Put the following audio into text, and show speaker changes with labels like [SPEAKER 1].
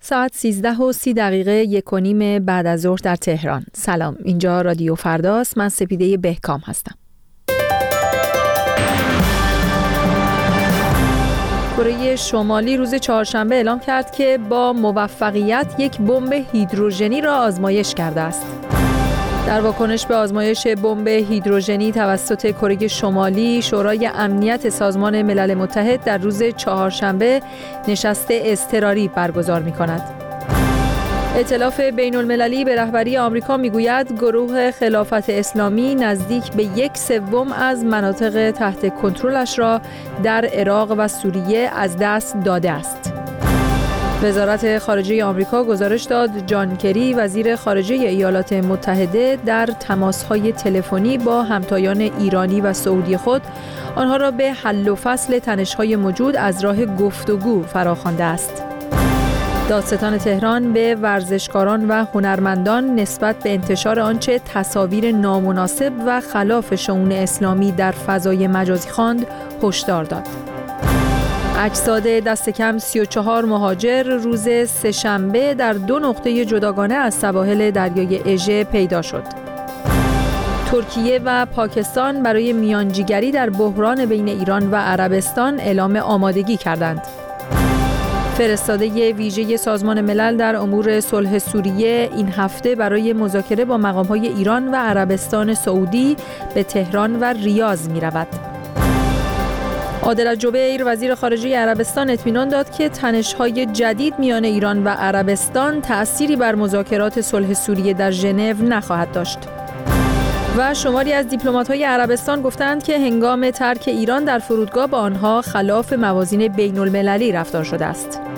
[SPEAKER 1] ساعت 13:30 1:30 بعد از ظهر در تهران. سلام، اینجا رادیو فرداست. من سپیده بهکام هستم. کره شمالی روز چهارشنبه اعلام کرد که با موفقیت یک بمب هیدروژنی را آزمایش کرده است. در واکنش به آزمایش بمب هیدروژنی توسط کره شمالی، شورای امنیت سازمان ملل متحد در روز چهارشنبه نشست اضطراری برگزار می‌کند. ائتلاف بین‌المللی به رهبری آمریکا می‌گوید گروه خلافت اسلامی نزدیک به 1/3 از مناطق تحت کنترلش را در عراق و سوریه از دست داده است. وزارت خارجه آمریکا گزارش داد جان کری وزیر خارجه ایالات متحده در تماس‌های تلفنی با همتایان ایرانی و سعودی خود آنها را به حل و فصل تنش‌های موجود از راه گفتگو فراخوانده است. دادستان تهران به ورزشکاران و هنرمندان نسبت به انتشار آنچه تصاویر نامناسب و خلاف شئون اسلامی در فضای مجازی خواند هشدار داد. اجساد دست کم 34 مهاجر روز سه‌شنبه در 2 نقطه جداگانه از سواحل دریای اژه پیدا شد. ترکیه و پاکستان برای میانجیگری در بحران بین ایران و عربستان اعلام آمادگی کردند. فرستاده ویژه سازمان ملل در امور صلح سوریه این هفته برای مذاکره با مقام‌های ایران و عربستان سعودی به تهران و ریاض می‌رود. عادل الجبیر وزیر خارجه عربستان اطمینان داد که تنش‌های جدید میان ایران و عربستان تأثیری بر مذاکرات صلح سوریه در ژنو نخواهد داشت. و شماری از دیپلمات‌های عربستان گفتند که هنگام ترک ایران در فرودگاه با آنها خلاف موازین بین‌المللی رفتار شده است.